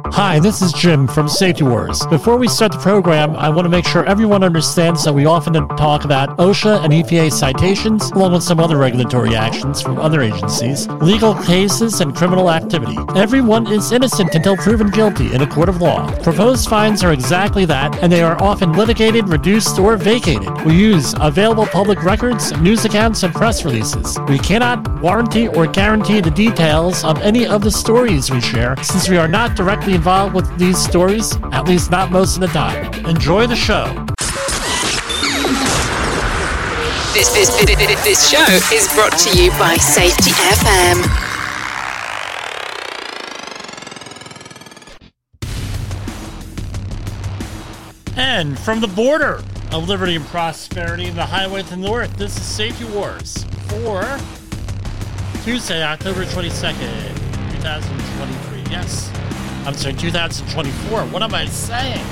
Hi, this is Jim from Safety Wars. Before we start the program, I want to make sure everyone understands that we often talk about OSHA and EPA citations, along with some other regulatory actions from other agencies, legal cases, and criminal activity. Everyone is innocent until proven guilty in a court of law. Proposed fines are exactly that, and they are often litigated, reduced, or vacated. We use available public records, news accounts, and press releases. We cannot warranty or guarantee the details of any of the stories we share, since we are not directly involved with these stories, at least not most of the time. Enjoy the show. This show is brought to you by Safety FM. And from the border of liberty and prosperity in the highway to the north, this is Safety Wars for Tuesday, October 22nd, 2023. Yes. I'm sorry, 2024. What am I saying?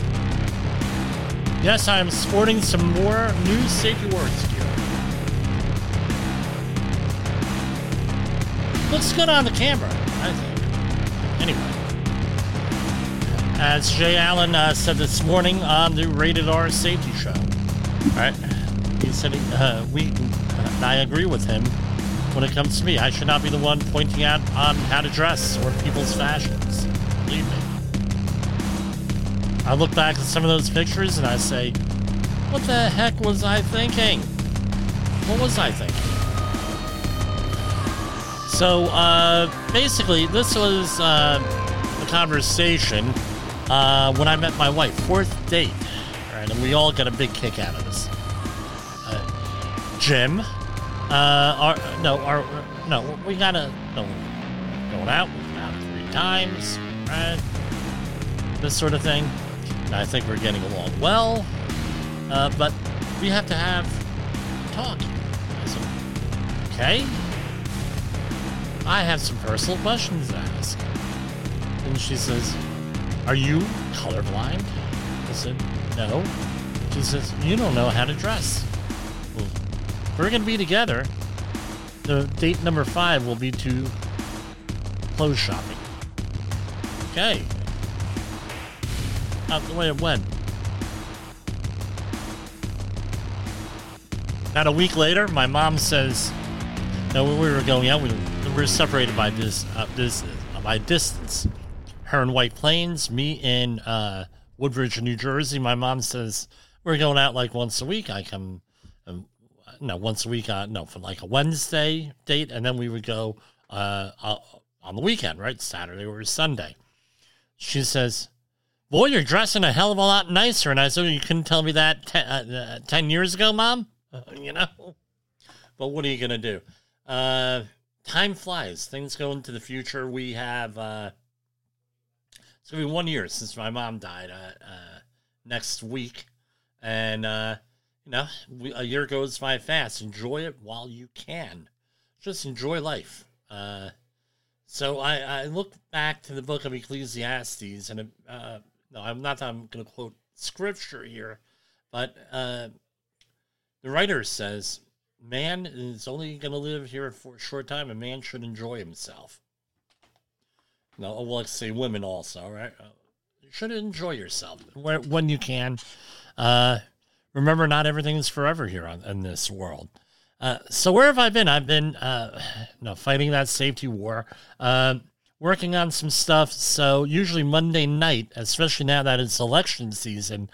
Yes, I am sporting some more new Safety Wars gear. Looks good on the camera, I think. Anyway. As Jay Allen said this morning on the Rated R Safety Show. Alright? He said I agree with him when it comes to me. I should not be the one pointing out on how to dress or people's fashions. Believe me. I look back at some of those pictures and I say, what the heck was I thinking? What was I thinking? So, basically, this was a conversation when I met my wife, fourth date. Right, and we all got a big kick out of this. Jim, we gotta, going out, we've been out 3 times. Right? This sort of thing. And I think we're getting along well, but we have to have talk. I said, okay. I have some personal questions to ask. And she says, are you colorblind? I said, no. She says, you don't know how to dress. Well, if we're going to be together, the date number 5 will be to clothes shopping. Okay. Wait, when? About a week later, my mom says, no, when we were going out, we were separated by by distance. Her in White Plains, me in Woodbridge, New Jersey. My mom says, we're going out like once a week. I come, once a week, for like a Wednesday date, and then we would go on the weekend, right? Saturday or Sunday. She says, boy, you're dressing a hell of a lot nicer. And I said, you couldn't tell me that 10 years ago, Mom? But what are you going to do? Time flies. Things go into the future. We have, it's going to be 1 year since my mom died next week. And, a year goes by fast. Enjoy it while you can. Just enjoy life. So I look back to the book of Ecclesiastes, and I'm going to quote scripture here, but the writer says, man is only going to live here for a short time, and man should enjoy himself. Well, let's say women also, right? You should enjoy yourself when you can. Remember, not everything is forever here in this world. So where have I been? I've been fighting that safety war, working on some stuff. So usually Monday night, especially now that it's election season,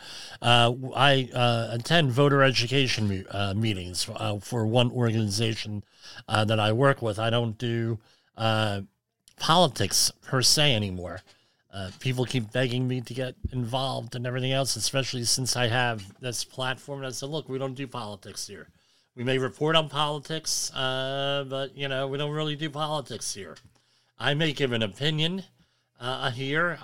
I attend voter education meetings for one organization that I work with. I don't do politics per se anymore. People keep begging me to get involved and everything else, especially since I have this platform. And I said, look, we don't do politics here. We may report on politics, but, we don't really do politics here. I may give an opinion here.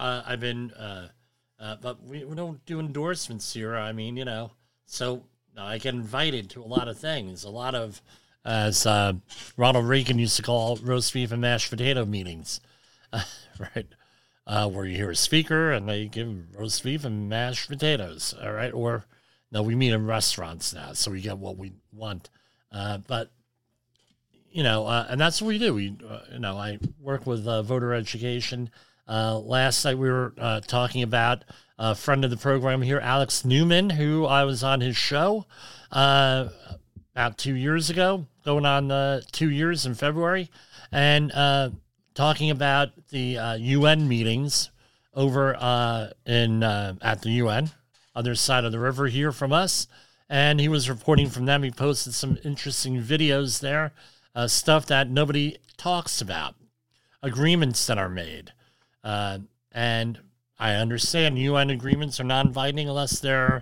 But we don't do endorsements here. I mean, so I get invited to a lot of things. A lot of, as Ronald Reagan used to call roast beef and mashed potato meetings, right? Where you hear a speaker and they give roast beef and mashed potatoes, all right? Or, no, we meet in restaurants now, so we get what we want. But, and that's what we do. I work with voter education. Last night we were talking about a friend of the program here, Alex Newman, who I was on his show about 2 years ago, going on 2 years in February, and talking about the UN meetings over at the UN, other side of the river here from us. And he was reporting from them. He posted some interesting videos there, stuff that nobody talks about, agreements that are made. And I understand UN agreements are non-binding unless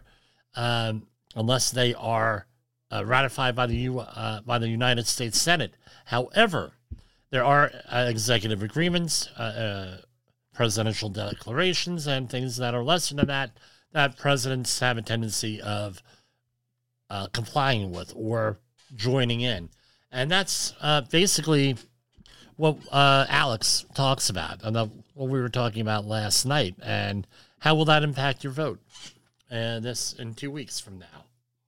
they are ratified by the United States Senate. However, there are executive agreements, presidential declarations, and things that are lesser than that presidents have a tendency of complying with or joining in. And that's basically what Alex talks about, and what we were talking about last night. And how will that impact your vote this in 2 weeks from now?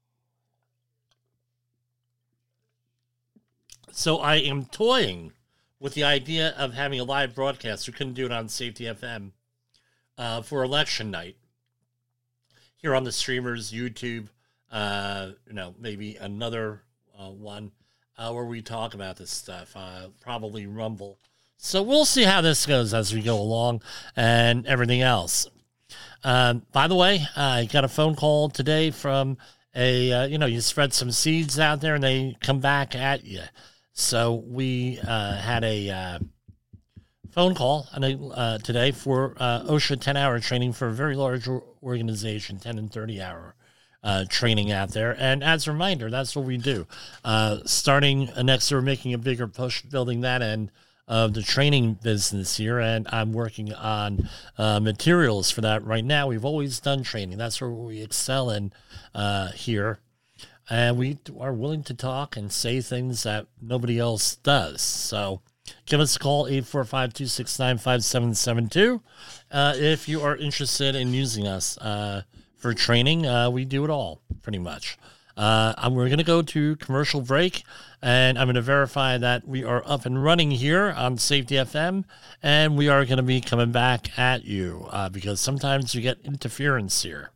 So I am toying with the idea of having a live broadcast. We couldn't do it on Safety FM for election night here on the streamers, YouTube, maybe another one where we talk about this stuff, probably Rumble. So we'll see how this goes as we go along and everything else. By the way, I got a phone call today from you spread some seeds out there and they come back at you. So we had a phone call today for OSHA 10-hour training for a very large organization, 10 and 30-hour training out there. And as a reminder, that's what we do. Starting next year, we're making a bigger push, building that end of the training business here. And I'm working on materials for that right now. We've always done training. That's where we excel in here. And we are willing to talk and say things that nobody else does. So give us a call, 845-269-5772. If you are interested in using us for training, we do it all, pretty much. We're going to go to commercial break, and I'm going to verify that we are up and running here on Safety FM, and we are going to be coming back at you because sometimes you get interference here.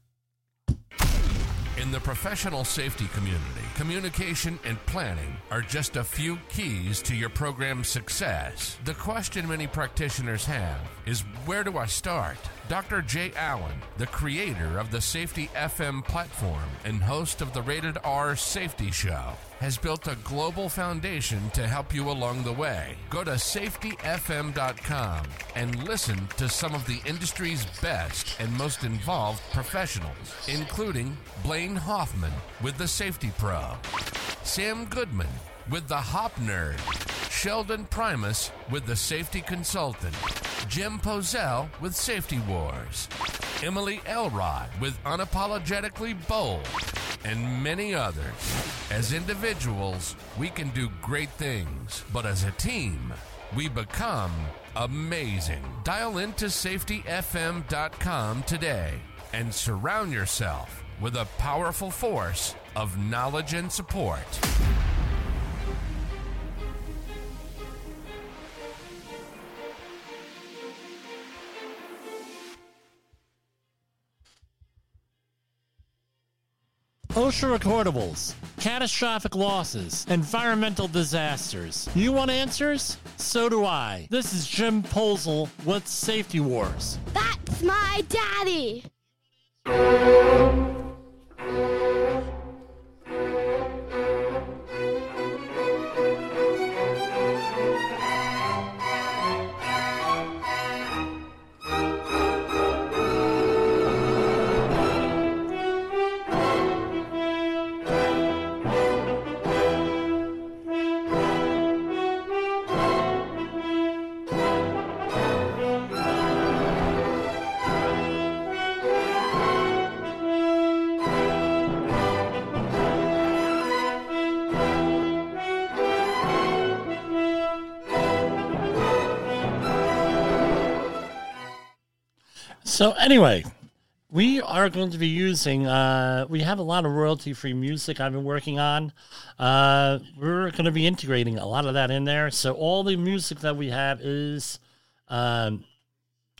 In the professional safety community, communication and planning are just a few keys to your program's success. The question many practitioners have is, where do I start? Dr. Jay Allen, the creator of the Safety FM platform and host of the Rated R Safety Show, has built a global foundation to help you along the way. Go to safetyfm.com and listen to some of the industry's best and most involved professionals, including Blaine Hoffman with the Safety Pro, Sam Goodman with the Hop Nerd, Sheldon Primus with the Safety Consultant, Jim Pozell with Safety Wars, Emily Elrod with Unapologetically Bold, and many others. As individuals, we can do great things, but as a team, we become amazing. Dial into safetyfm.com today and surround yourself with a powerful force of knowledge and support. OSHA recordables, catastrophic losses, environmental disasters. You want answers? So do I. This is Jim Posel with Safety Wars. That's my daddy. So anyway, we are going to be using, we have a lot of royalty-free music I've been working on. We're going to be integrating a lot of that in there. So all the music that we have is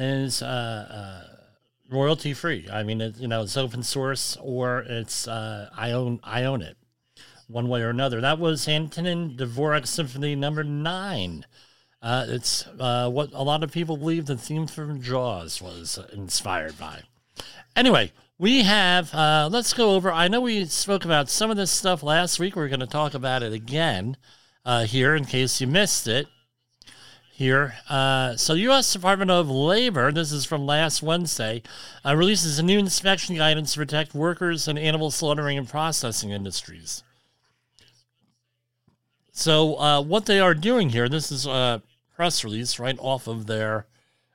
is royalty free. I mean, it's open source, or it's I own it, one way or another. That was Antonin Dvorak Symphony Number 9. It's what a lot of people believe the theme from Jaws was inspired by. Anyway, we have, let's go over, I know we spoke about some of this stuff last week. We're going to talk about it again here in case you missed it. Here. So U.S. Department of Labor, this is from last Wednesday, releases a new inspection guidance to protect workers in animal slaughtering and processing industries. So what they are doing here, this is a press release right off of their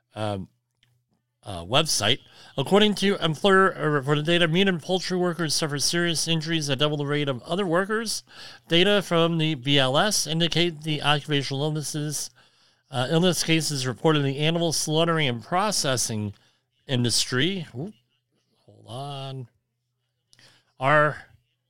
website. According to employer-reported data, meat and poultry workers suffer serious injuries at double the rate of other workers. Data from the BLS indicate the occupational illness cases reported in the animal slaughtering and processing industry are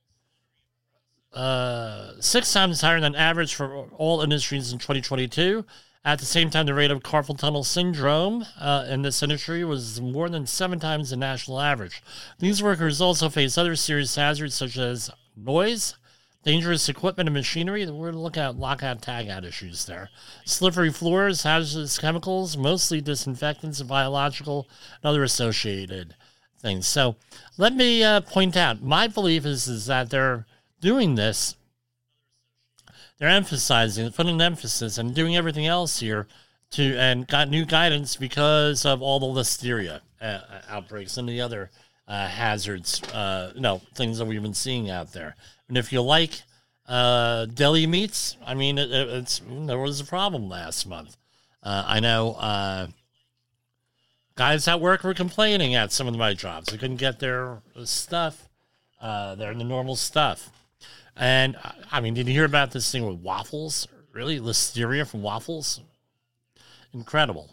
6 times higher than average for all industries in 2022. At the same time, the rate of carpal tunnel syndrome in this industry was more than 7 times the national average. These workers also face other serious hazards such as noise, dangerous equipment and machinery. We're looking at lockout, tagout issues there. Slippery floors, hazardous chemicals, mostly disinfectants and biological and other associated things. So let me point out, my belief is that they're doing this. They're emphasizing, putting an emphasis and doing everything else here and got new guidance because of all the listeria outbreaks and the other hazards, things that we've been seeing out there. And if you like deli meats, I mean, there was a problem last month. I know guys at work were complaining at some of my jobs. They couldn't get their stuff, the normal stuff. And, I mean, did you hear about this thing with waffles? Really? Listeria from waffles? Incredible.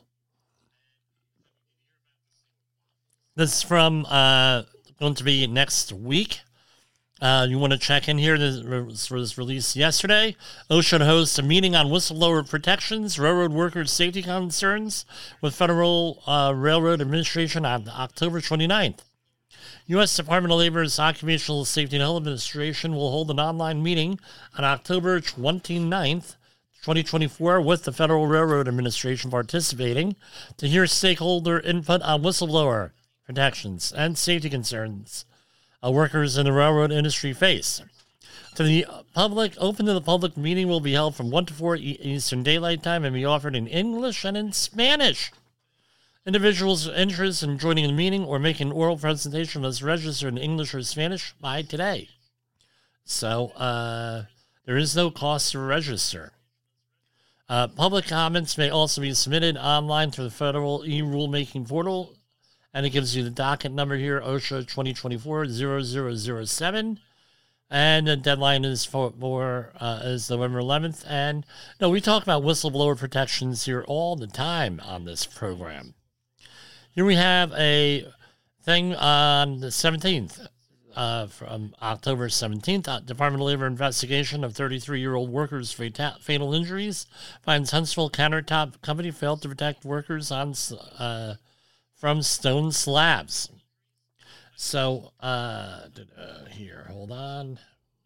This is from going to be next week. You want to check in here. This was released yesterday. OSHA hosts a meeting on whistleblower protections, railroad workers' safety concerns with Federal Railroad Administration on October 29th. U.S. Department of Labor's Occupational Safety and Health Administration will hold an online meeting on October 29th, 2024, with the Federal Railroad Administration participating to hear stakeholder input on whistleblower protections and safety concerns workers in the railroad industry face. Open to the public meeting will be held from 1 to 4 Eastern Daylight Time and be offered in English and in Spanish. Individuals interested in joining the meeting or making an oral presentation must register in English or Spanish by today. So there is no cost to register. Public comments may also be submitted online through the federal e-rulemaking portal, and it gives you the docket number here, OSHA 2024-0007, and the deadline is is November 11th. And we talk about whistleblower protections here all the time on this program. Here we have a thing on the 17th, from October 17th. Department of Labor investigation of 33-year-old workers' fatal injuries finds Huntsville Countertop Company failed to protect workers from stone slabs. So, here, hold on.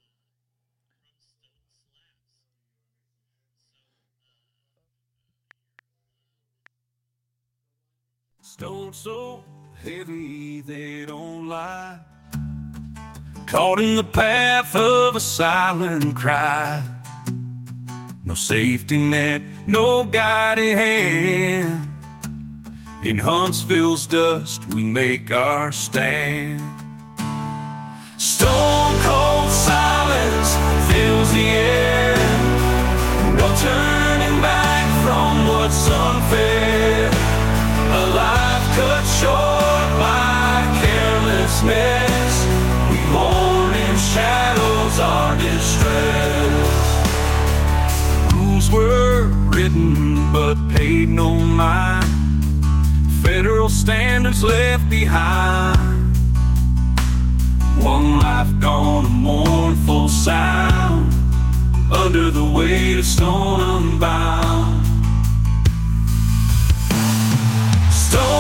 Stone so heavy they don't lie, caught in the path of a silent cry. No safety net, no guiding hand. In Huntsville's dust we make our stand. Stone cold silence fills the air. No turning back from what's unfair. A life cut short by carelessness. We mourn in shadows our distress. Rules were written but paid no mind. Federal standards left behind. One life gone, a mournful sound, under the weight of stone unbound. Stone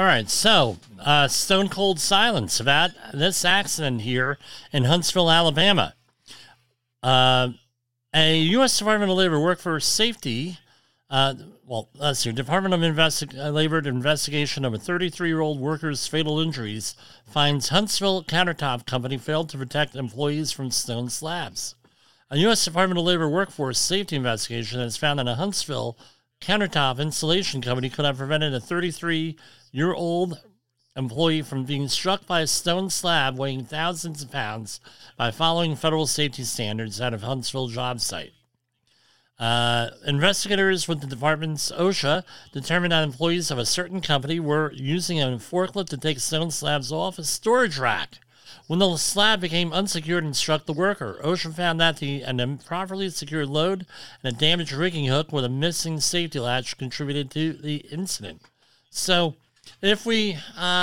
right, so stone cold silence about this accident here in Huntsville, Alabama. A U.S. Department of Labor Workforce Safety, Department of Labor investigation of a 33-year-old worker's fatal injuries finds Huntsville Countertop Company failed to protect employees from stone slabs. A U.S. Department of Labor Workforce Safety investigation has found that a Huntsville countertop installation company could have prevented a 33-year-old employee from being struck by a stone slab weighing thousands of pounds by following federal safety standards at a Huntsville job site. Investigators with the department's OSHA determined that employees of a certain company were using a forklift to take stone slabs off a storage rack when the slab became unsecured and struck the worker. OSHA found that an improperly secured load and a damaged rigging hook with a missing safety latch contributed to the incident. So, if we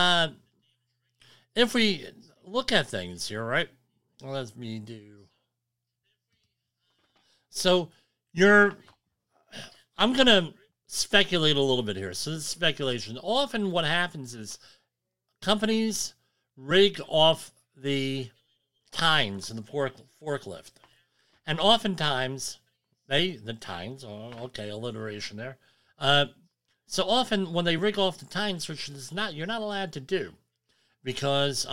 look at things here, right? Let me do. So, I'm going to speculate a little bit here. So, this is speculation. Often what happens is companies rig off the tines in the forklift. And oftentimes, alliteration there. So often when they rig off the tines, which is you're not allowed to do because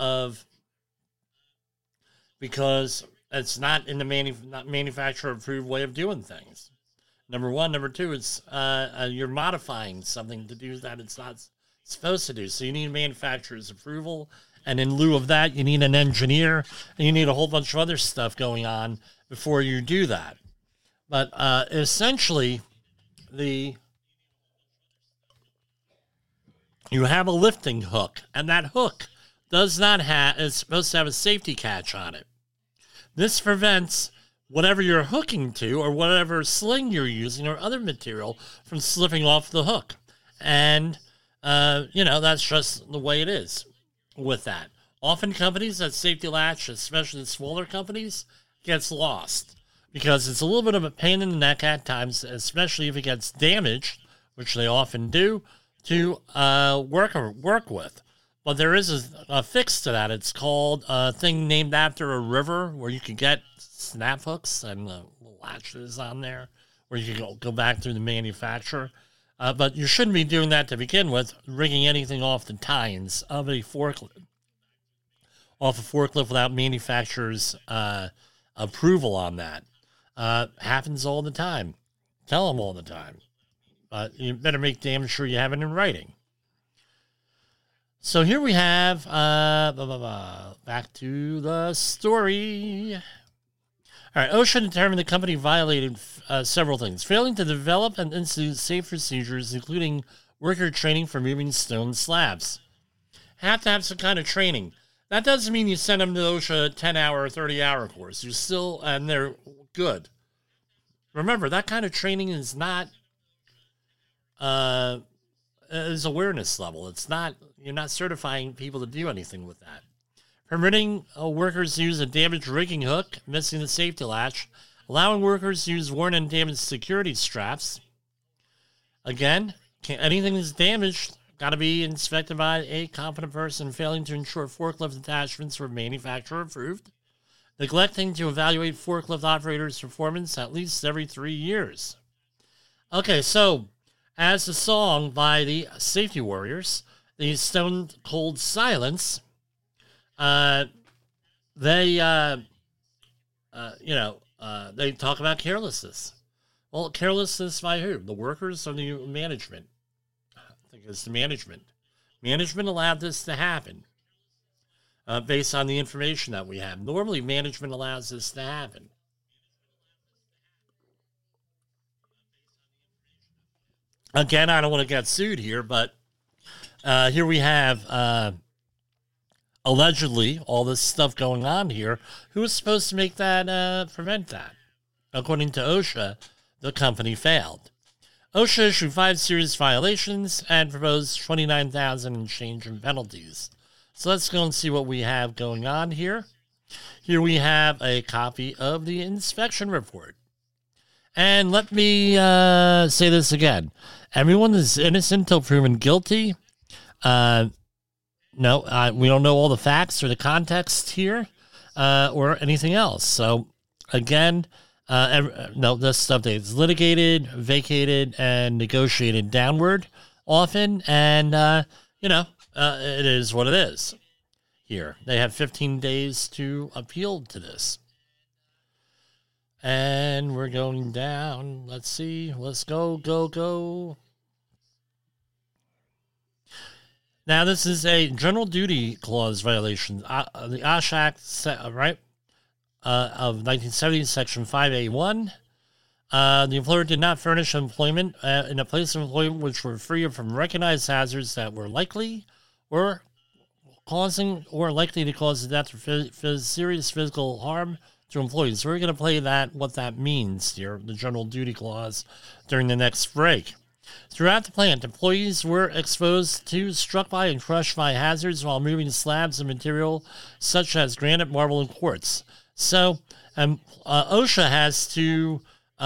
it's not in the manufacturer approved way of doing things. Number one. Number two, it's you're modifying something to do that it's not supposed to do. So you need manufacturer's approval. And in lieu of that, you need an engineer, and you need a whole bunch of other stuff going on before you do that. But essentially, you have a lifting hook, and that hook is supposed to have a safety catch on it. This prevents whatever you're hooking to or whatever sling you're using or other material from slipping off the hook. And, that's just the way it is. With that, often companies that safety latch, especially the smaller companies, gets lost because it's a little bit of a pain in the neck at times, especially if it gets damaged, which they often do, to work with. But there is a fix to that. It's called a thing named after a river where you can get snap hooks and latches on there where you can go back through the manufacturer. But you shouldn't be doing that to begin with, rigging anything off the tines of a forklift without manufacturer's approval on that. Happens all the time. Tell them all the time. But you better make damn sure you have it in writing. So here we have, back to the story. All right, OSHA determined the company violated several things. Failing to develop and institute safe procedures, including worker training for moving stone slabs. Have to have some kind of training. That doesn't mean you send them to OSHA a 10-hour or 30-hour course. And they're good. Remember, that kind of training is not, is awareness level. You're not certifying people to do anything with that. Permitting workers to use a damaged rigging hook, missing the safety latch, allowing workers to use worn and damaged security straps. Again, anything that's damaged got to be inspected by a competent person. Failing to ensure forklift attachments were manufacturer approved. Neglecting to evaluate forklift operators' performance at least every 3 years. Okay, so as the song by the Safety Warriors, the Stone Cold Silence, they talk about carelessness. Well, carelessness by who? The workers or the management? I think it's the management. Management allowed this to happen based on the information that we have. Normally, management allows this to happen. Again, I don't want to get sued here, but here we have allegedly all this stuff going on here. Who was supposed to make that, prevent that? According to OSHA, the company failed. OSHA issued 5 serious violations and proposed $29,000 and change in penalties. So let's go and see what we have going on here. Here we have a copy of the inspection report. And let me say this again. Everyone is innocent until proven guilty. No, we don't know all the facts or the context here or anything else. So, again, this stuff is litigated, vacated, and negotiated downward often. And, it is what it is here. They have 15 days to appeal to this. And we're going down. Let's see. Let's go. Now, this is a general duty clause violation. The OSH Act, right, of 1970, Section 5A1. The employer did not furnish employment in a place of employment which were free from recognized hazards that were likely or likely to cause death or serious physical harm to employees. So we're going to play what that means here, the general duty clause, during the next break. Throughout the plant, employees were exposed to, struck by, and crushed by hazards while moving slabs of material such as granite, marble, and quartz. So OSHA has to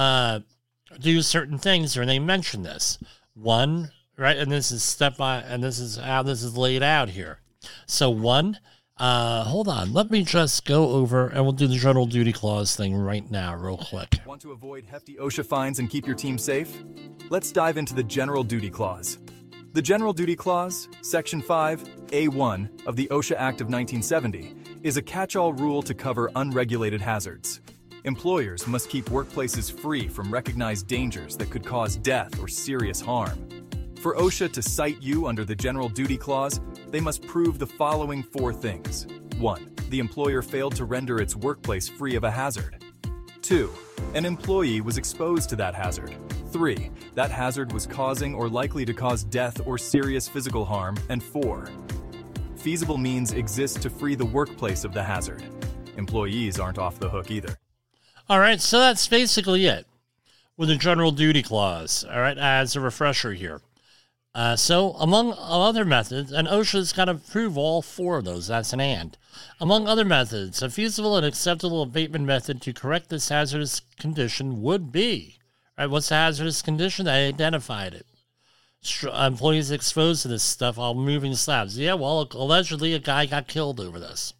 do certain things, or they mention this. One, right, and this is this is how this is laid out here. So one, hold on, let me just go over, and we'll do the general duty clause thing right now real quick. Want to avoid hefty OSHA fines and keep your team safe? Let's dive into the general duty clause. The general duty clause, Section 5A1 of the OSHA Act of 1970, is a catch-all rule to cover unregulated hazards. Employers must keep workplaces free from recognized dangers that could cause death or serious harm. For OSHA to cite you under the general duty clause, they must prove the following 4 things. 1. The employer failed to render its workplace free of a hazard. 2. An employee was exposed to that hazard. 3. That hazard was causing or likely to cause death or serious physical harm. And 4. Feasible means exist to free the workplace of the hazard. Employees aren't off the hook either. All right, so that's basically it with the general duty clause, all right, as a refresher here. So among other methods, and OSHA's got to prove all 4 of those, that's an and. Among other methods, a feasible and acceptable abatement method to correct this hazardous condition would be, right, what's the hazardous condition? They identified it. Employees exposed to this stuff while moving slabs. Yeah, well, allegedly a guy got killed over this.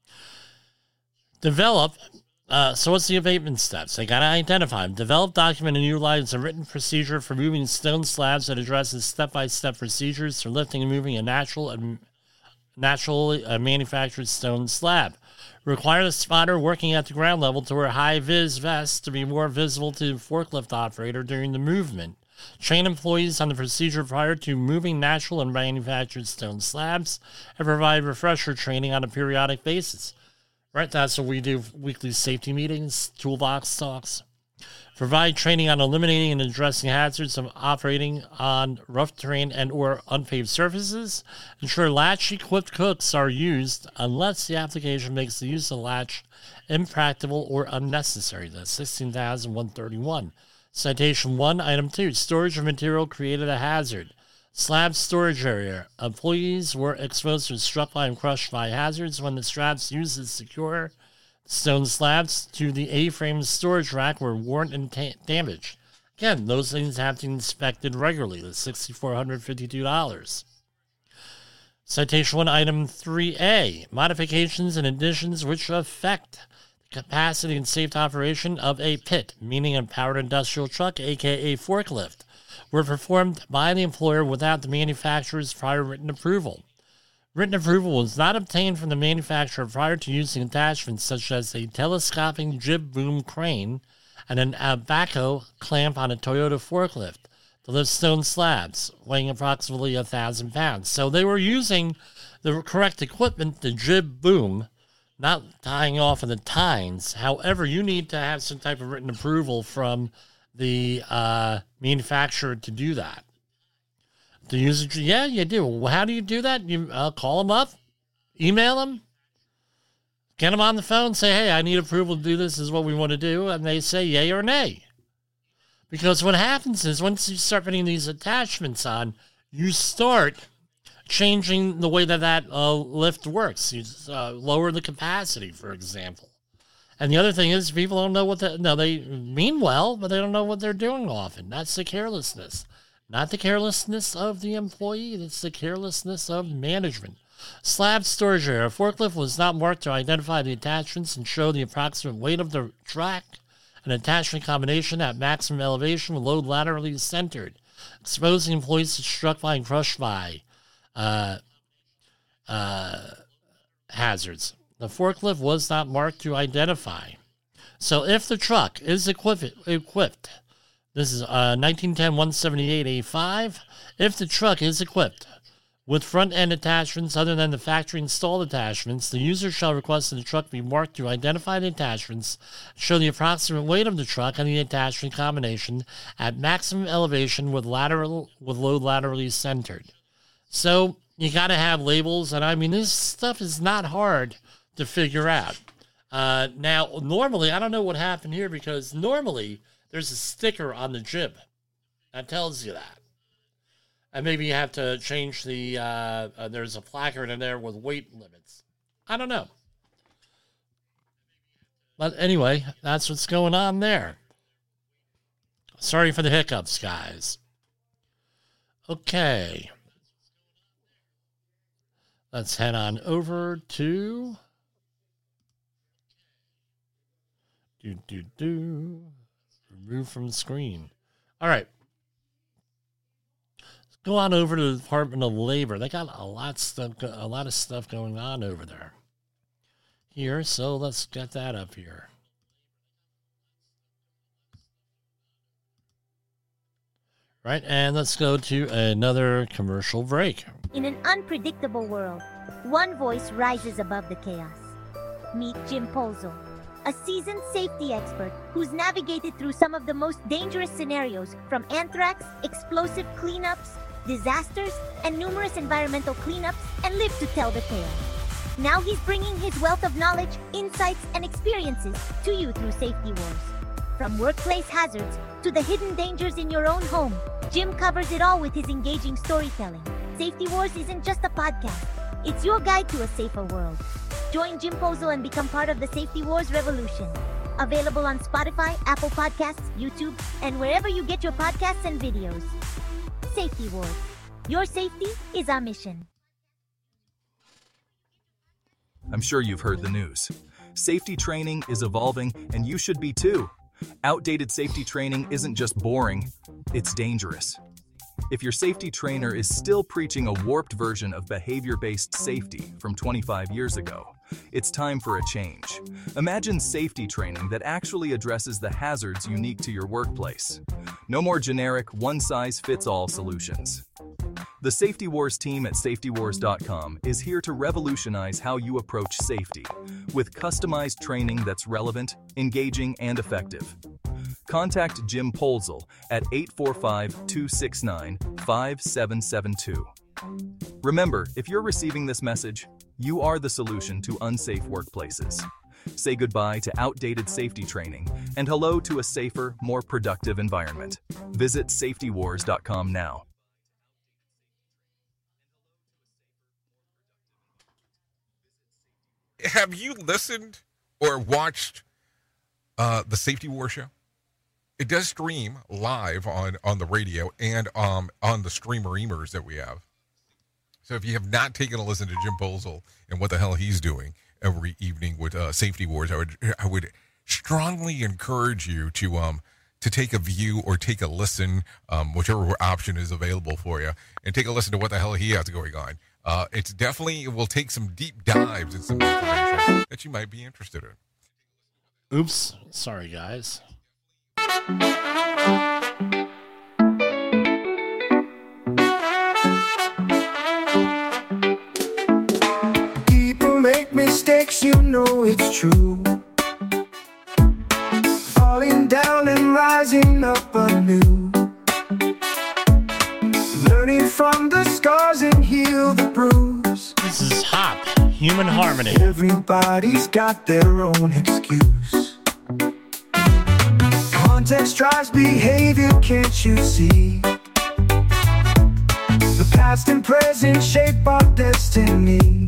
Develop. So what's the abatement steps? They got to identify them. Develop, document, and utilize a written procedure for moving stone slabs that addresses step-by-step procedures for lifting and moving a naturally manufactured stone slab. Require the spotter working at the ground level to wear high-vis vests to be more visible to the forklift operator during the movement. Train employees on the procedure prior to moving natural and manufactured stone slabs, and provide refresher training on a periodic basis. Right, that's what we do, weekly safety meetings, toolbox talks. Provide training on eliminating and addressing hazards of operating on rough terrain and or unpaved surfaces. Ensure latch-equipped cooks are used unless the application makes the use of latch impractical or unnecessary. That's 16,131. Citation 1, Item 2, storage of material created a hazard. Slab storage area. Employees were exposed to, struck by, and crushed by hazards when the straps used to secure stone slabs to the A-frame storage rack were worn and damaged. Again, those things have to be inspected regularly. That's $6,452. Citation 1, Item 3A. Modifications and additions which affect the capacity and safe operation of a PIT, meaning a powered industrial truck, aka forklift, were performed by the employer without the manufacturer's prior written approval. Written approval was not obtained from the manufacturer prior to using attachments such as a telescoping jib boom crane and an Abaco clamp on a Toyota forklift to lift stone slabs, weighing approximately 1,000 pounds. So they were using the correct equipment, the jib boom, not tying off of the tines. However, you need to have some type of written approval from the manufacturer to do that. To use it, yeah, you do. Well, how do you do that? You call them up, email them, get them on the phone, say, hey, I need approval to do this, is what we want to do, and they say yay or nay. Because what happens is once you start putting these attachments on, you start changing the way that lift works. You lower the capacity, for example. And the other thing is people don't know they mean well, but they don't know what they're doing often. That's the carelessness. Not the carelessness of the employee, it's the carelessness of management. Slab storage area. A forklift was not marked to identify the attachments and show the approximate weight of the track. An attachment combination at maximum elevation with load laterally centered, exposing employees to struck by and crushed by hazards. The forklift was not marked to identify. So if the truck is equipped, this is 1910-178A5, if the truck is equipped with front-end attachments other than the factory-installed attachments, the user shall request that the truck be marked to identify the attachments, show the approximate weight of the truck and the attachment combination at maximum elevation with load laterally centered. So you got to have labels, and I mean, this stuff is not hard to figure out. Now, normally, I don't know what happened here, because normally there's a sticker on the jib that tells you that. And maybe you have to change the, there's a placard in there with weight limits. I don't know. But anyway, that's what's going on there. Sorry for the hiccups, guys. Okay. Let's head on over to... Remove from the screen. All right. Go on over to the Department of Labor. They got a lot of stuff going on over there. Here, so let's get that up here. Right, and let's go to another commercial break. In an unpredictable world, one voice rises above the chaos. Meet Jim Polzo, a seasoned safety expert who's navigated through some of the most dangerous scenarios, from anthrax, explosive cleanups, disasters, and numerous environmental cleanups, and lived to tell the tale. Now he's bringing his wealth of knowledge, insights, and experiences to you through Safety Wars. From workplace hazards to the hidden dangers in your own home, Jim covers it all with his engaging storytelling. Safety Wars isn't just a podcast, it's your guide to a safer world. Join Jim Polzo and become part of the Safety Wars revolution. Available on Spotify, Apple Podcasts, YouTube, and wherever you get your podcasts and videos. Safety Wars. Your safety is our mission. I'm sure you've heard the news. Safety training is evolving, and you should be too. Outdated safety training isn't just boring, it's dangerous. If your safety trainer is still preaching a warped version of behavior-based safety from 25 years ago, it's time for a change. Imagine safety training that actually addresses the hazards unique to your workplace. No more generic, one-size-fits-all solutions. The Safety Wars team at safetywars.com is here to revolutionize how you approach safety, with customized training that's relevant, engaging, and effective. Contact Jim Polzel at 845-269-5772. Remember, if you're receiving this message, you are the solution to unsafe workplaces. Say goodbye to outdated safety training and hello to a safer, more productive environment. Visit safetywars.com now. Have you listened or watched the Safety War show? It does stream live on the radio and on the streamer-emers that we have. So if you have not taken a listen to Jim Polzel and what the hell he's doing every evening with Safety Wars, I would strongly encourage you to take a view or take a listen, whichever option is available for you, and take a listen to what the hell he has going on. It will take some deep dives and some information that you might be interested in. Oops. Sorry, guys. People make mistakes, you know it's true. Falling down and rising up anew. Learning from the scars and heal the bruise. This is HOP, Human Harmony. Everybody's got their own excuse. Context drives behavior, can't you see? The past and present shape our destiny.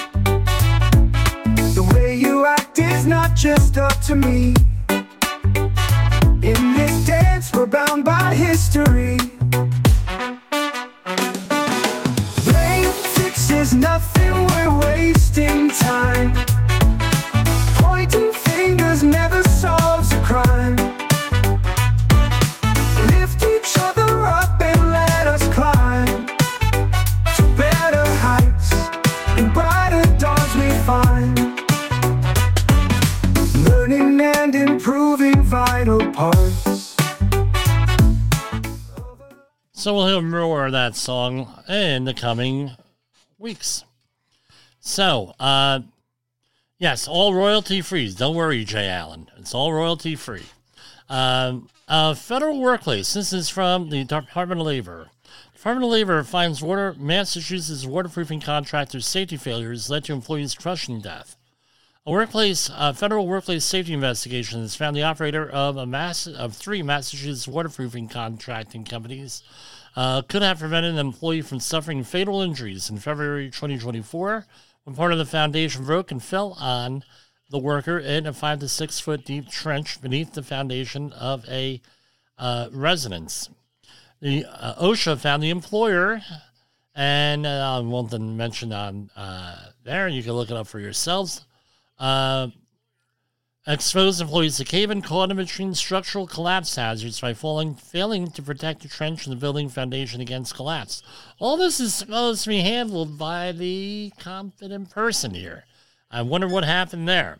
The way you act is not just up to me. In this dance we're bound by history. So we'll hear more of that song in the coming weeks. So, yes, all royalty free. Don't worry, Jay Allen. It's all royalty free. Federal workplace. This is from the Department of Labor. Department of Labor finds Massachusetts waterproofing contractor's safety failures led to employees' crushing death. A federal workplace safety investigation has found the operator of 3 Massachusetts waterproofing contracting companies could have prevented an employee from suffering fatal injuries in February 2024 when part of the foundation broke and fell on the worker in a 5 to 6 foot deep trench beneath the foundation of a residence. The OSHA found the employer, and I won't mention on there. You can look it up for yourselves. Exposed employees to cave-in caught in between structural collapse hazards by failing to protect the trench and the building foundation against collapse. All this is supposed to be handled by the competent person here. I wonder what happened there.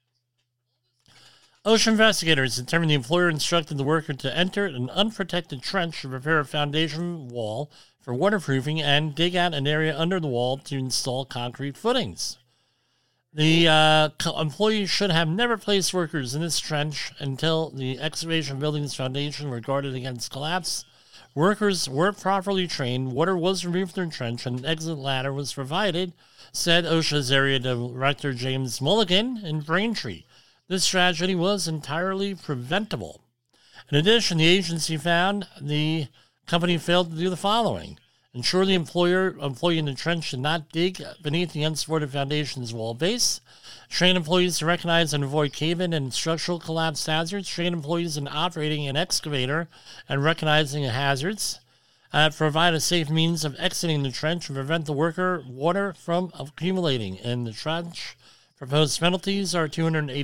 OSHA investigators determined the employer instructed the worker to enter an unprotected trench to prepare a foundation wall for waterproofing and dig out an area under the wall to install concrete footings. The employee should have never placed workers in this trench until the excavation building's foundation were guarded against collapse. Workers were properly trained, water was removed from the trench, and an exit ladder was provided, said OSHA's area director James Mulligan in Braintree. This tragedy was entirely preventable. In addition, the agency found the company failed to do the following: ensure the employee in the trench should not dig beneath the unsupported foundation's wall base, train employees to recognize and avoid cave-in and structural collapse hazards, train employees in operating an excavator and recognizing the hazards, provide a safe means of exiting the trench and prevent the water from accumulating in the trench. Proposed penalties are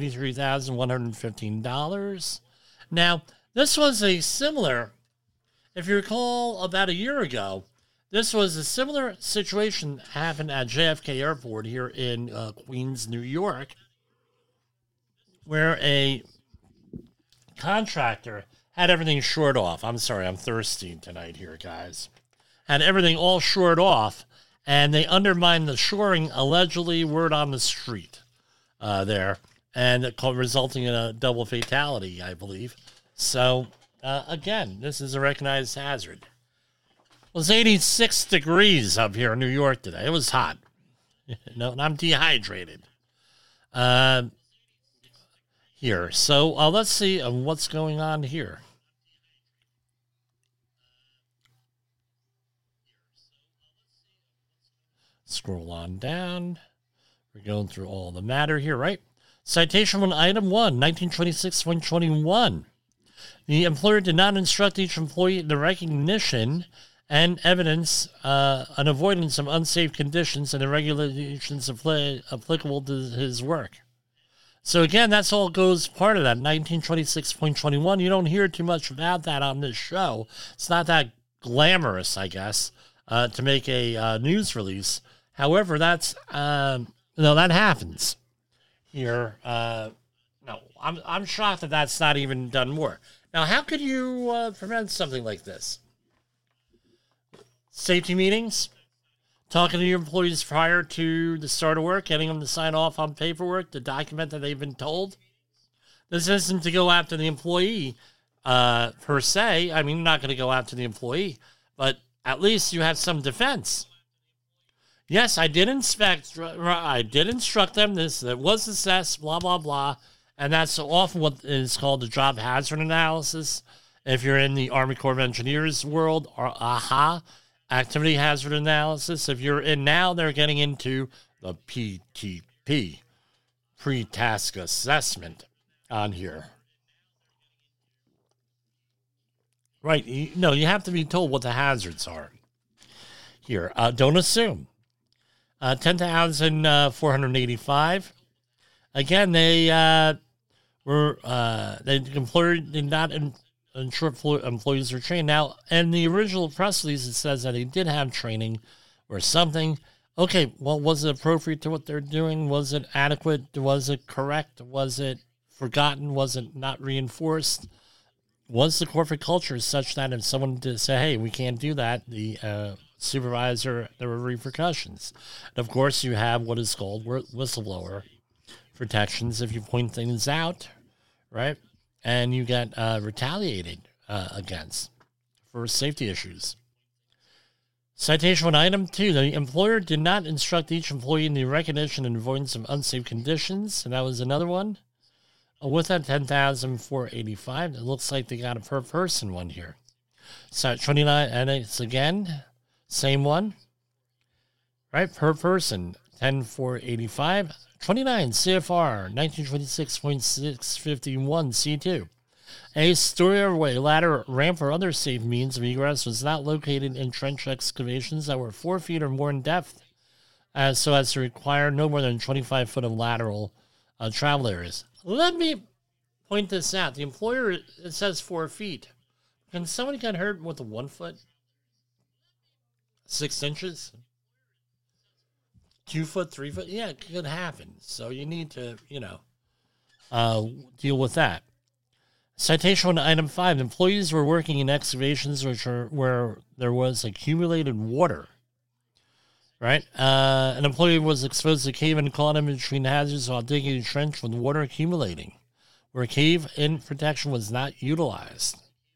$283,115. Now, this was a similar, if you recall, about a year ago, this was a similar situation happened at JFK Airport here in Queens, New York, where a contractor had everything shored off. I'm sorry, I'm thirsty tonight here, guys. Had everything all shored off, and they undermined the shoring, allegedly, word on the street there, and resulting in a double fatality, I believe. So, again, this is a recognized hazard. It was 86 degrees up here in New York today. It was hot. No, and I'm dehydrated. Here. So let's see what's going on here. Scroll on down. We're going through all the matter here, right? Citation on item 1, 1926.21. The employer did not instruct each employee in the recognition and evidence an avoidance of unsafe conditions and the regulations applicable to his work. So again, that's all goes part of that, 1926.21. You don't hear too much about that on this show. It's not that glamorous, I guess, to make a news release. However, that's that happens here. No, I'm shocked that that's not even done more. Now, how could you prevent something like this? Safety meetings, talking to your employees prior to the start of work, getting them to sign off on paperwork to document that they've been told. This isn't to go after the employee per se. I mean, you're not going to go after the employee, but at least you have some defense. Yes, I did instruct them. That was assessed, blah, blah, blah. And that's often what is called the job hazard analysis. If you're in the Army Corps of Engineers world, or AHA, activity hazard analysis. If you're in now, they're getting into the PTP, pre-task assessment on here. Right. You have to be told what the hazards are here. Don't assume. 10,485. Again, the employer did not ensure employees are trained. Now, in the original press release, it says that they did have training or something. Okay, well, was it appropriate to what they're doing? Was it adequate? Was it correct? Was it forgotten? Was it not reinforced? was the corporate culture such that if someone did say, hey, we can't do that, the supervisor, there were repercussions. And of course, you have what is called whistleblower protections if you point things out, right? And you get retaliated against for safety issues. Citation on item 2, the employer did not instruct each employee in the recognition and avoidance of unsafe conditions, and that was another one. With that $10,485, it looks like they got a per person one here. So 29, and it's again, same one, right? Per person, $10,485, 29 CFR 1926.651 C2. A stairway, ladder, ramp, or other safe means of egress was not located in trench excavations that were 4 feet or more in depth, so as to require no more than 25 foot of lateral travel areas. Let me point this out. The employer, it says 4 feet. Can somebody get hurt with a 1 foot? 6 inches? 2 foot, 3 foot? Yeah, it could happen. So you need to, deal with that. Citation on item 5. Employees were working in excavations where there was accumulated water. Right? An employee was exposed to cave-in caught in between hazards while digging a trench with water accumulating, where cave-in protection was not utilized.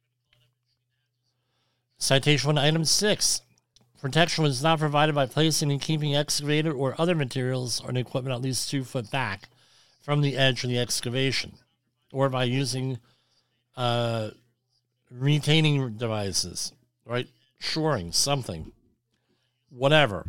Citation on item 6. Protection was not provided by placing and keeping excavator or other materials or equipment at least 2 foot back from the edge of the excavation, or by using retaining devices, right? Shoring, something, whatever.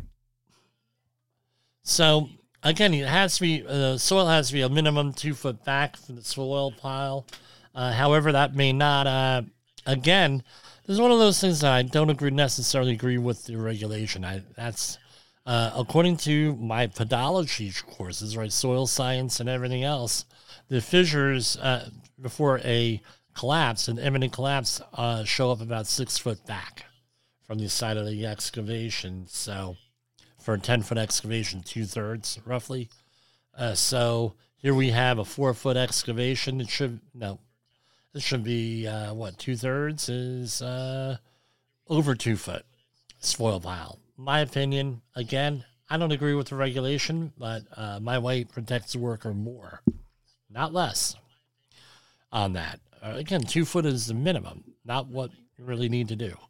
So, again, it has to be, the soil has to be a minimum 2 foot back from the soil pile. However, that may not, again, this is one of those things that I don't necessarily agree with the regulation. That's according to my pedology courses, right, soil science and everything else, the fissures before a collapse, an imminent collapse, show up about 6 foot back from the side of the excavation. So for a 10-foot excavation, 2/3 roughly. So here we have a 4 foot excavation. It should be 2/3 is over 2 foot soil pile. My opinion, again, I don't agree with the regulation, but my way protects the worker more, not less on that. Again, 2 foot is the minimum, not what you really need to do.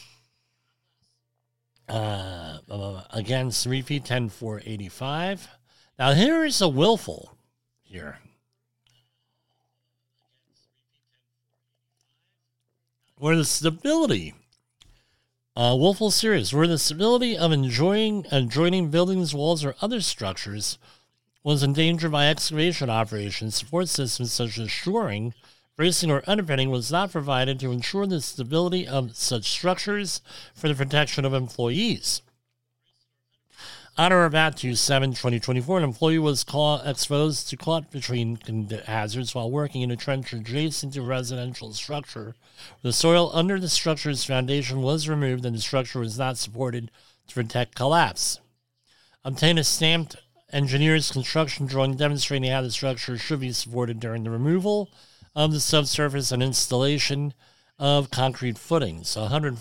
Again, 3 feet, 10,485. Now, here is a willful here. Where the stability, willful serious, where the stability of adjoining buildings, walls, or other structures was endangered by excavation operations, support systems such as shoring, bracing, or underpinning was not provided to ensure the stability of such structures for the protection of employees. On or about 2/7/2024, an employee was exposed to caught between hazards while working in a trench adjacent to a residential structure. The soil under the structure's foundation was removed and the structure was not supported to protect collapse. Obtain a stamped engineer's construction drawing demonstrating how the structure should be supported during the removal of the subsurface and installation of concrete footings.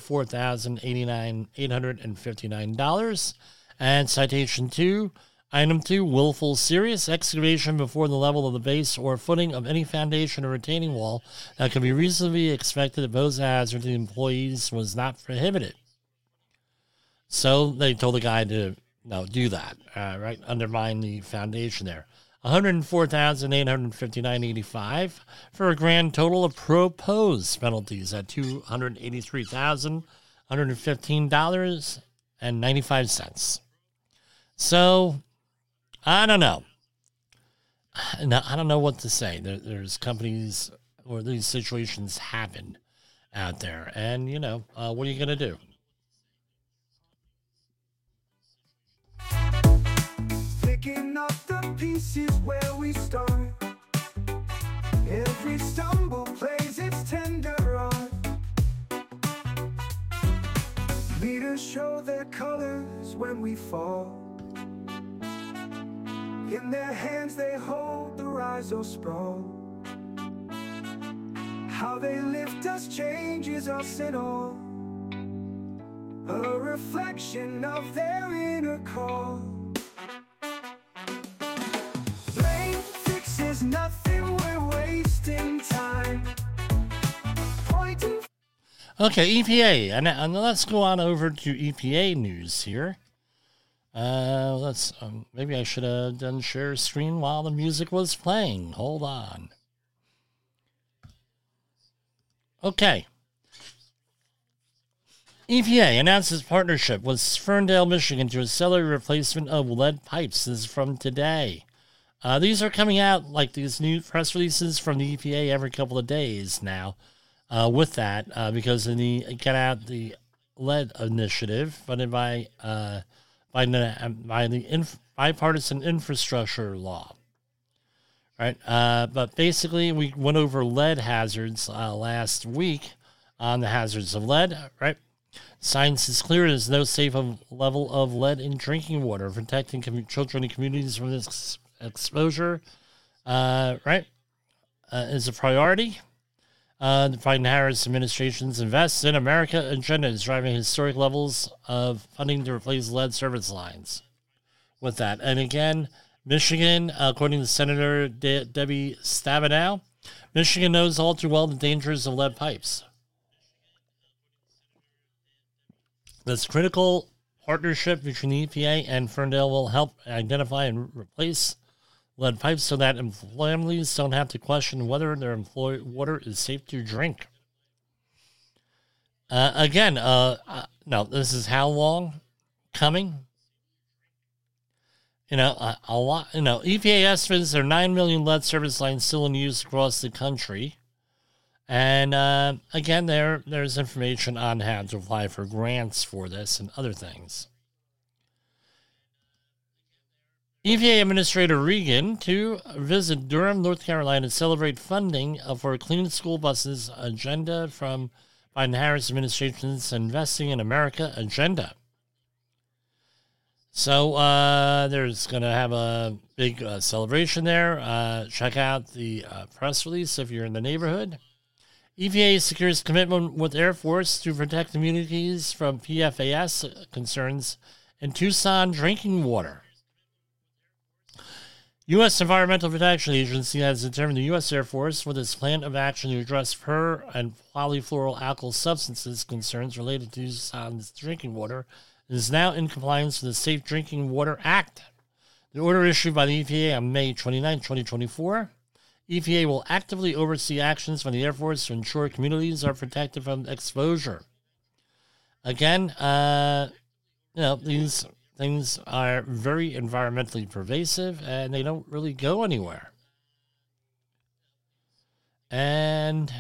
$104,859. And citation 2, item 2, willful serious excavation before the level of the base or footing of any foundation or retaining wall that can be reasonably expected to pose a hazard to the employees was not prohibited. So they told the guy to do that, right? Undermine the foundation there. $104,859.85 for a grand total of proposed penalties at $283,115.95. So, I don't know. I don't know what to say. There's companies where these situations happen out there. And, what are you going to do? Picking up the pieces where we start. Every stumble plays its tender art. Leaders show their colors when we fall. In their hands they hold the rise or sprawl. How they lift us changes us at all. A reflection of their inner call. Blame fixes nothing, we're wasting time. Pointing. Okay, EPA, and let's go on over to EPA news here. Maybe I should have done share screen while the music was playing. Hold on. Okay. EPA announces partnership with Ferndale, Michigan to accelerate replacement of lead pipes. This is from today. These are coming out like these new press releases from the EPA every couple of days now. With that, because of the Get Out the Lead initiative funded by the bipartisan infrastructure law. Right, but basically we went over lead hazards last week on the hazards of lead. Right, science is clear: there's no safe level of lead in drinking water. Protecting children and communities from this exposure, is a priority. The Biden-Harris administration's Invest in America agenda is driving historic levels of funding to replace lead service lines. With that, and again, Michigan, according to Senator Debbie Stabenow, Michigan knows all too well the dangers of lead pipes. This critical partnership between the EPA and Ferndale will help identify and replace lead pipes so that families don't have to question whether their employed water is safe to drink. Now, this is how long coming? A lot. EPA estimates there are 9 million lead service lines still in use across the country. And again, there's information on how to apply for grants for this and other things. EPA Administrator Regan to visit Durham, North Carolina to celebrate funding for Clean School Buses agenda from Biden-Harris administration's Investing in America agenda. So there's going to have a big celebration there. Check out the press release if you're in the neighborhood. EPA secures commitment with Air Force to protect communities from PFAS concerns in Tucson drinking water. U.S. Environmental Protection Agency has determined the U.S. Air Force, with its plan of action to address per and polyfluoroalkyl substances concerns related to Tucson's drinking water, is now in compliance with the Safe Drinking Water Act. The order issued by the EPA on May 29, 2024. EPA will actively oversee actions from the Air Force to ensure communities are protected from exposure. Again, these things are very environmentally pervasive, and they don't really go anywhere. And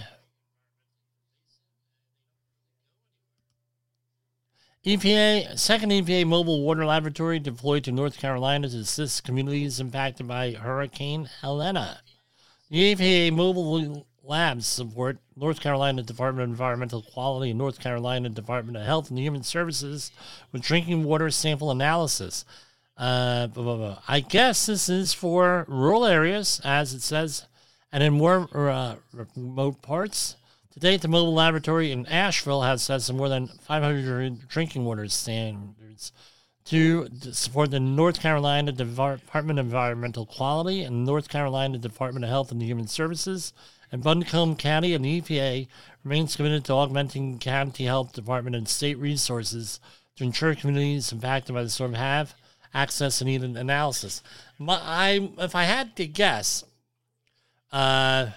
second EPA mobile water laboratory deployed to North Carolina to assist communities impacted by Hurricane Helena. The EPA mobile labs support North Carolina Department of Environmental Quality and North Carolina Department of Health and Human Services with drinking water sample analysis. I guess this is for rural areas, as it says, and in more remote parts. To date, the mobile laboratory in Asheville has tested more than 500 drinking water standards to support the North Carolina Department of Environmental Quality and North Carolina Department of Health and Human Services. And Buncombe County and the EPA remains committed to augmenting county health department and state resources to ensure communities impacted by the storm have access to needed analysis. If I had to guess, if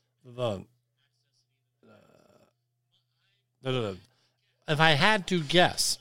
I had to guess,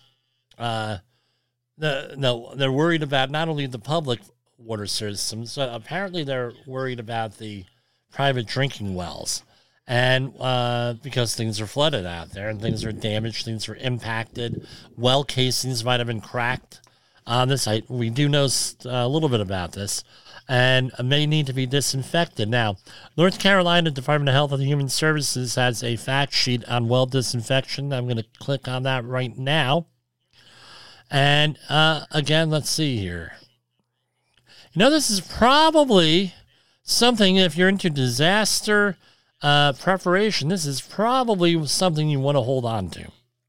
they're worried about not only the public water systems, but apparently they're worried about the private drinking wells. And because things are flooded out there and things are damaged, things are impacted, well casings might have been cracked on this. We do know a little bit about this and may need to be disinfected. Now, North Carolina Department of Health and Human Services has a fact sheet on well disinfection. I'm going to click on that right now. And again, let's see here. This is probably something, if you're into disaster Preparation. This is probably something you want to hold on to.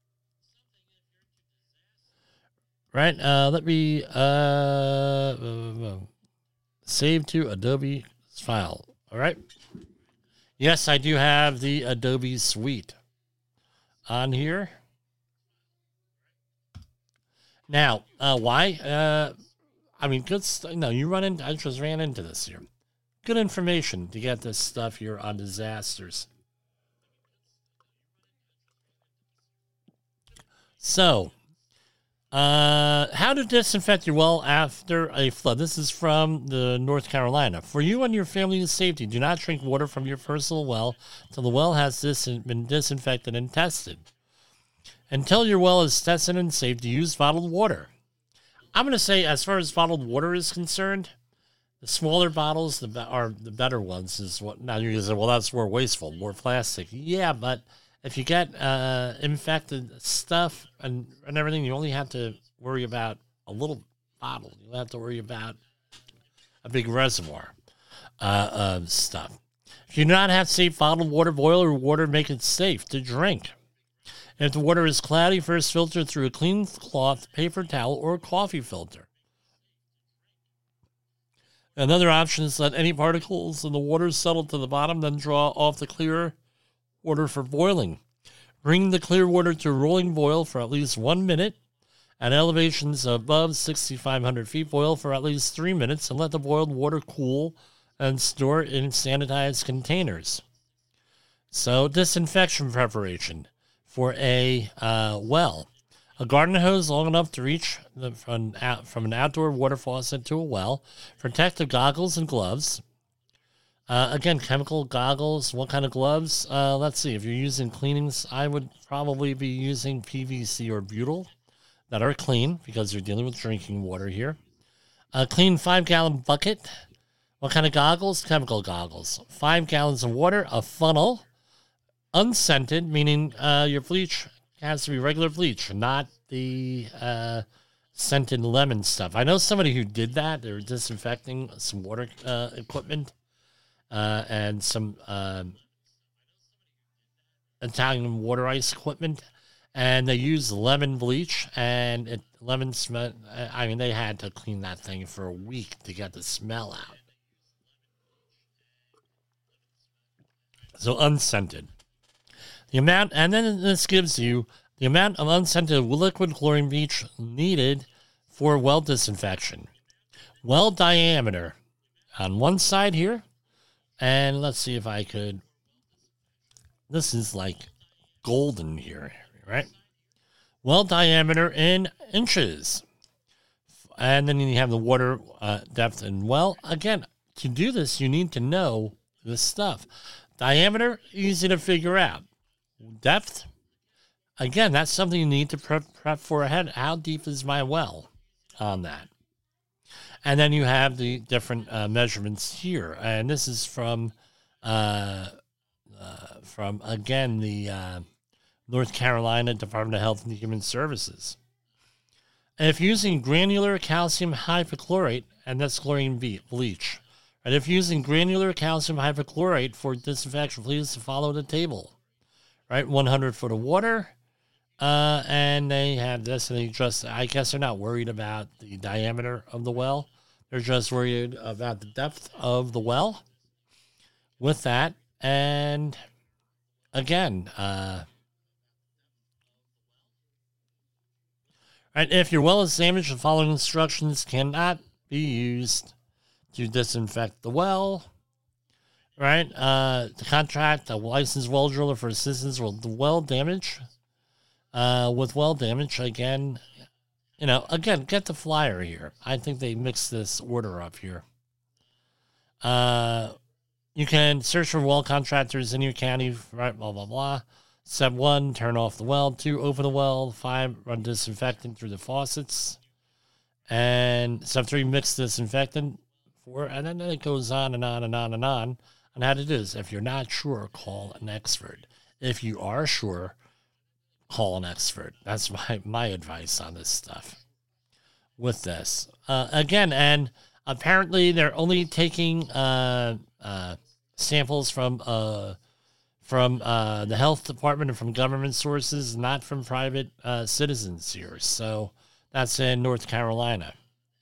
Right? Let me save to Adobe file. All right. Yes, I do have the Adobe Suite on here. Now, why? I mean, good. No, you run into. I just ran into this here. Good information to get this stuff here on disasters. So, how to disinfect your well after a flood. This is from the North Carolina. For you and your family's safety, do not drink water from your personal well until the well has been disinfected and tested. Until your well is tested and safe to use bottled water. I'm going to say, as far as bottled water is concerned, the smaller bottles are the better ones. Is what now you say, well, that's more wasteful, more plastic. Yeah, but if you get infected stuff and everything, you only have to worry about a little bottle. You don't have to worry about a big reservoir of stuff. If you do not have safe bottled water, boil your water, make it safe to drink. If the water is cloudy, first filter through a clean cloth, paper towel, or coffee filter. Another option is let any particles in the water settle to the bottom, then draw off the clear water for boiling. Bring the clear water to a rolling boil for at least 1 minute. At elevations above 6,500 feet, boil for at least 3 minutes and let the boiled water cool and store in sanitized containers. So, disinfection preparation for a well. A garden hose long enough to reach from an outdoor water faucet to a well. Protective goggles and gloves. Again, chemical goggles. What kind of gloves? Let's see. If you're using cleanings, I would probably be using PVC or butyl that are clean because you're dealing with drinking water here. A clean 5-gallon bucket. What kind of goggles? Chemical goggles. 5 gallons of water. A funnel. Unscented, meaning your bleach has to be regular bleach, not the scented lemon stuff. I know somebody who did that. They were disinfecting some water equipment and some Italian water ice equipment, and they used lemon bleach, and lemon smell. I mean, they had to clean that thing for a week to get the smell out. So unscented. The amount, and then this gives you the amount of unscented liquid chlorine bleach needed for well disinfection. Well diameter on one side here, and let's see if I could. This is like golden here, right? Well diameter in inches. And then you have the water depth and well. Again, to do this, you need to know this stuff. Diameter, easy to figure out. Depth, again, that's something you need to prep for ahead. How deep is my well on that? And then you have the different measurements here. And this is from again, the North Carolina Department of Health and Human Services. And if using granular calcium hypochlorite, and that's chlorine bleach, and if using granular calcium hypochlorite for disinfection, please follow the table. Right, 100 foot of water, and they have this, and they just, I guess they're not worried about the diameter of the well. They're just worried about the depth of the well with that. And again, right, if your well is damaged, the following instructions cannot be used to disinfect the well. Right, to contract a licensed well driller for assistance with well damage. With well damage, again, get the flyer here. I think they mixed this order up here. You can search for well contractors in your county, right, blah, blah, blah. Step 1, turn off the well. 2, open the well. 5, run disinfectant through the faucets. And step 3, mix disinfectant. 4, and then it goes on and on and on and on. And how to do this. If you're not sure, call an expert. If you are sure, call an expert. That's my advice on this stuff with this. Again, and apparently they're only taking samples from from the health department and from government sources, not from private citizens here. So that's in North Carolina.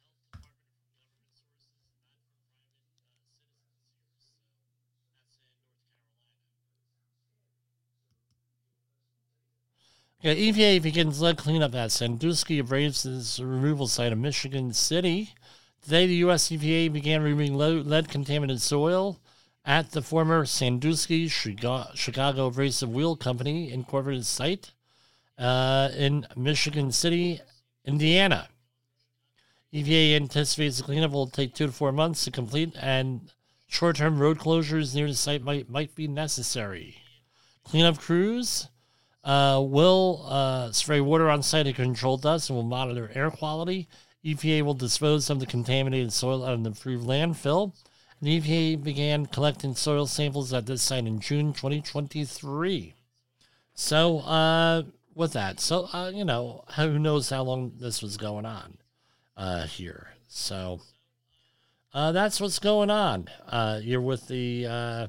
Yeah, EPA begins lead cleanup at Sandusky Abrasives removal site in Michigan City. Today, the U.S. EPA began removing lead-contaminated soil at the former Sandusky Chicago Abrasive Wheel Company incorporated site in Michigan City, Indiana. EPA anticipates the cleanup will take 2 to 4 months to complete, and short-term road closures near the site might be necessary. Cleanup crews will spray water on site to control dust and will monitor air quality. EPA will dispose of the contaminated soil at an approved landfill. The EPA began collecting soil samples at this site in June 2023. So, with that, who knows how long this was going on here. So, that's what's going on here with the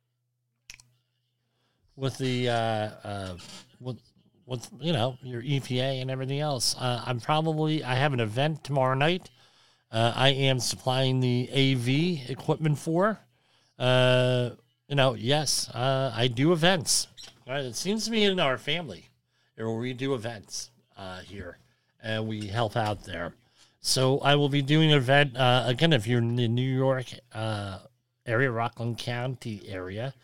your EPA and everything else. I have an event tomorrow night. I am supplying the AV equipment for. Yes, I do events. It seems to be in our family where we do events here, and we help out there. So I will be doing an event again. If you're in the New York area, Rockland County area,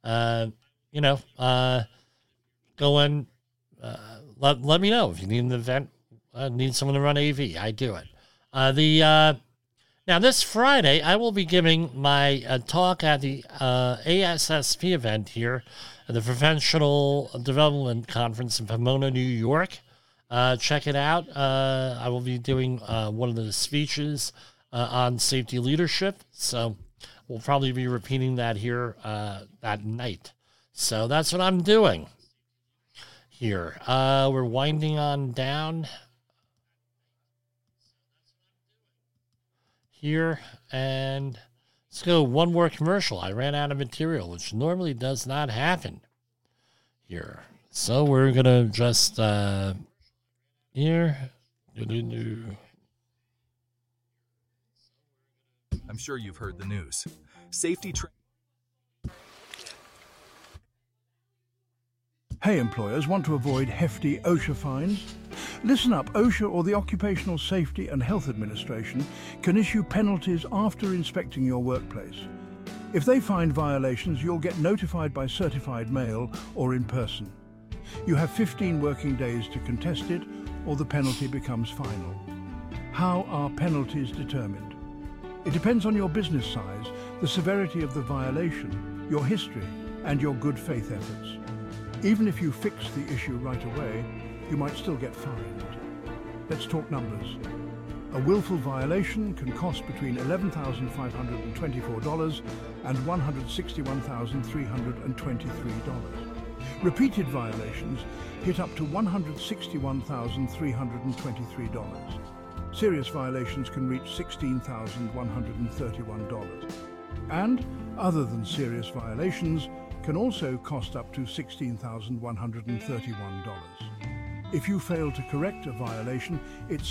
go in. Let me know if you need an event. Need someone to run AV. I do it. Now this Friday, I will be giving my talk at the ASSP event here at the Professional Development Conference in Pomona, New York. Check it out. I will be doing one of the speeches on safety leadership. So we'll probably be repeating that here that night. So that's what I'm doing here. We're winding on down here, and let's go one more commercial. I ran out of material, which normally does not happen here. So we're going to just here. I'm sure you've heard the news. Safety Hey employers, want to avoid hefty OSHA fines? Listen up, OSHA or the Occupational Safety and Health Administration can issue penalties after inspecting your workplace. If they find violations, you'll get notified by certified mail or in person. You have 15 working days to contest it, or the penalty becomes final. How are penalties determined? It depends on your business size, the severity of the violation, your history, and your good faith efforts. Even if you fix the issue right away, you might still get fined. Let's talk numbers. A willful violation can cost between $11,524 and $161,323. Repeated violations hit up to $161,323. Serious violations can reach $16,131. And, other than serious violations, can also cost up to $16,131. If you fail to correct a violation, it's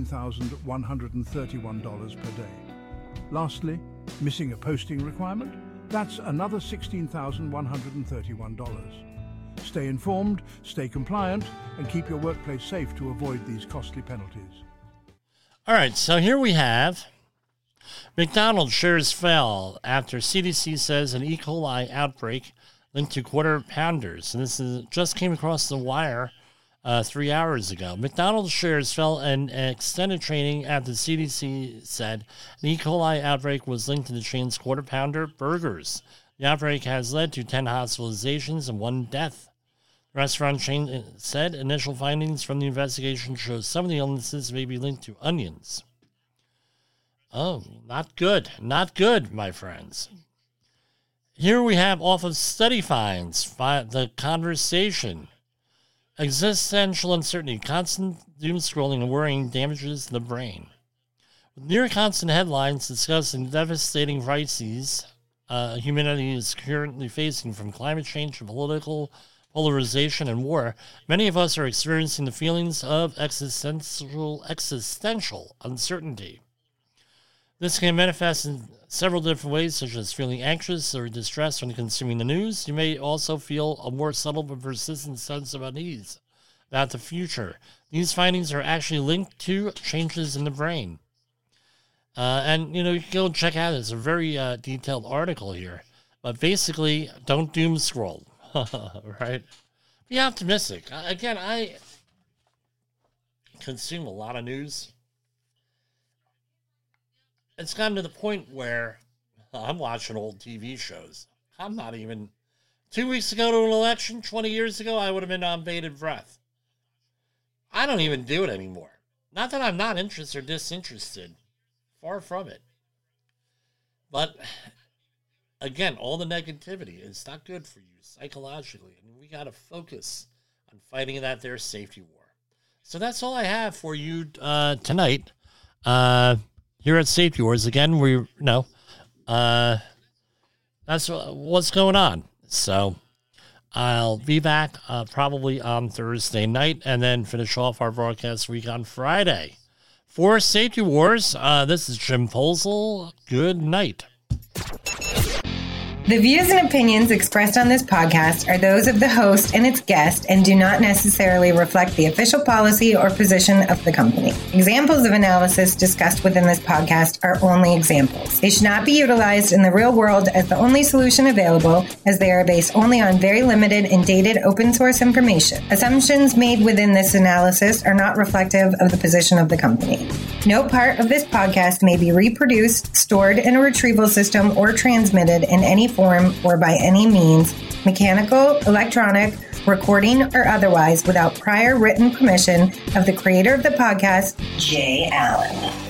$16,131 per day. Lastly, missing a posting requirement? That's another $16,131. Stay informed, stay compliant, and keep your workplace safe to avoid these costly penalties. All right, so here we have McDonald's shares fell after CDC says an E. coli outbreak linked to Quarter Pounders. And this just came across the wire 3 hours ago. McDonald's shares fell in extended trading after the CDC said an E. coli outbreak was linked to the chain's Quarter Pounder burgers. The outbreak has led to 10 hospitalizations and 1 death. The restaurant chain said initial findings from the investigation show some of the illnesses may be linked to onions. Oh, not good. Not good, my friends. Here we have off of study finds, the conversation. Existential uncertainty, constant doom scrolling and worrying damages the brain. With near constant headlines discussing devastating crises humanity is currently facing, from climate change to political polarization and war, many of us are experiencing the feelings of existential uncertainty. This can manifest in several different ways, such as feeling anxious or distressed when consuming the news. You may also feel a more subtle but persistent sense of unease about the future. These findings are actually linked to changes in the brain. And, you can go check out it. It's a very detailed article here. But basically, don't doom scroll, right? Be optimistic. Again, I consume a lot of news. It's gotten to the point where I'm watching old TV shows. I'm not even... 2 weeks ago to an election, 20 years ago, I would have been on bated breath. I don't even do it anymore. Not that I'm not interested or disinterested. Far from it. But, again, all the negativity is not good for you psychologically. And we got to focus on fighting that there safety war. So that's all I have for you tonight. Here at Safety Wars, again, that's what's going on. So I'll be back probably on Thursday night and then finish off our broadcast week on Friday. For Safety Wars, this is Jim Posel. Good night. The views and opinions expressed on this podcast are those of the host and its guest and do not necessarily reflect the official policy or position of the company. Examples of analysis discussed within this podcast are only examples. They should not be utilized in the real world as the only solution available, as they are based only on very limited and dated open source information. Assumptions made within this analysis are not reflective of the position of the company. No part of this podcast may be reproduced, stored in a retrieval system, or transmitted in any form or by any means, mechanical, electronic, recording, or otherwise, without prior written permission of the creator of the podcast, Jay Allen.